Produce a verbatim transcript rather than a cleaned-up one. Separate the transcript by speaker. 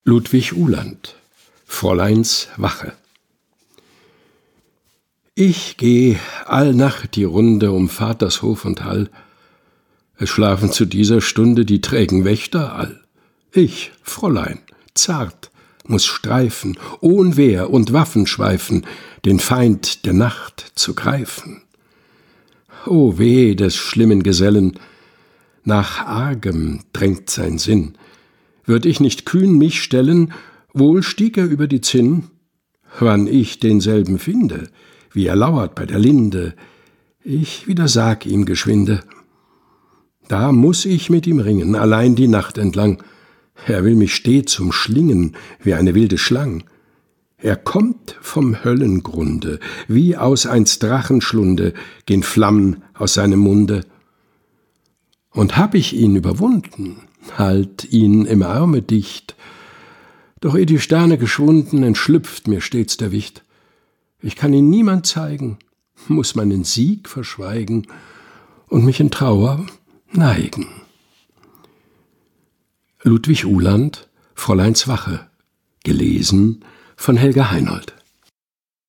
Speaker 1: Ludwig Uhland, Fräuleins Wache. Ich geh allnacht die Runde um Vaters Hof und Hall. Es schlafen zu dieser Stunde die trägen Wächter all. Ich, Fräulein, zart, muß streifen, ohn Wehr und Waffen schweifen, den Feind der Nacht zu greifen. O weh des schlimmen Gesellen, nach Argem drängt sein Sinn. Würd ich nicht kühn mich stellen, wohl stieg er über die Zinn. Wann ich denselben finde, wie er lauert bei der Linde, ich widersag ihm geschwinde. Da muß ich mit ihm ringen, allein die Nacht entlang. Er will mich stets umschlingen, wie eine wilde Schlang. Er kommt vom Höllengrunde, wie aus einst Drachenschlunde gehn Flammen aus seinem Munde. Und hab ich ihn überwunden, halt ihn im Arme dicht, doch eh die Sterne geschwunden, entschlüpft mir stets der Wicht. Ich kann ihn niemand zeigen, muß meinen Sieg verschweigen und mich in Trauer neigen. Ludwig Uhland, Fräuleins Wache, gelesen von Helga Heinold.